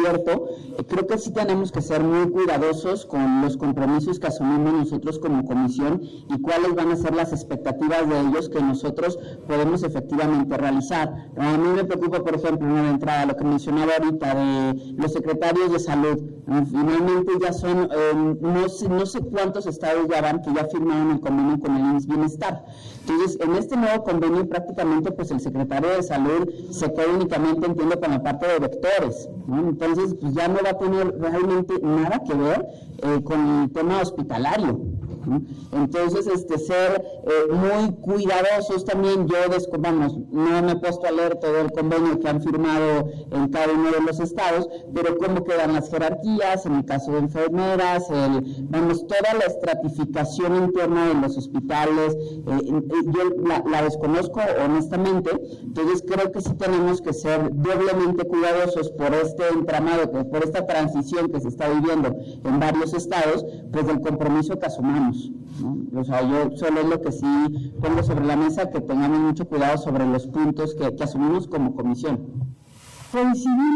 cierto, creo que sí tenemos que ser muy cuidadosos con los compromisos que asumimos nosotros como comisión y cuáles van a ser las expectativas de ellos que nosotros podemos efectivamente realizar. A mí me preocupa, por ejemplo, de entrada, lo que mencionaba ahorita de los secretarios de salud. Finalmente ya son, no sé cuántos estados ya van que ya firmaron el convenio con el IMSS Bienestar. Entonces, en este nuevo convenio prácticamente pues el secretario de salud se queda únicamente, entiendo, con la parte de vectores, ¿no? Entonces, pues ya no va a tener realmente nada que ver con el tema hospitalario, ¿no? Entonces, ser muy cuidadosos también. Yo, no me he puesto a leer todo el convenio que han firmado en cada uno de los estados, pero cómo quedan las jerarquías, en el caso de enfermeras, toda la estratificación interna de los hospitales, yo la desconozco honestamente. Entonces creo que sí tenemos que ser doblemente cuidadosos por este entramado, por esta transición que se está viviendo en varios estados, pues del compromiso que asumamos, ¿no? O sea, yo solo es lo que sí pongo sobre la mesa, que tengamos mucho cuidado sobre los puntos que asumimos como comisión. Coincidimos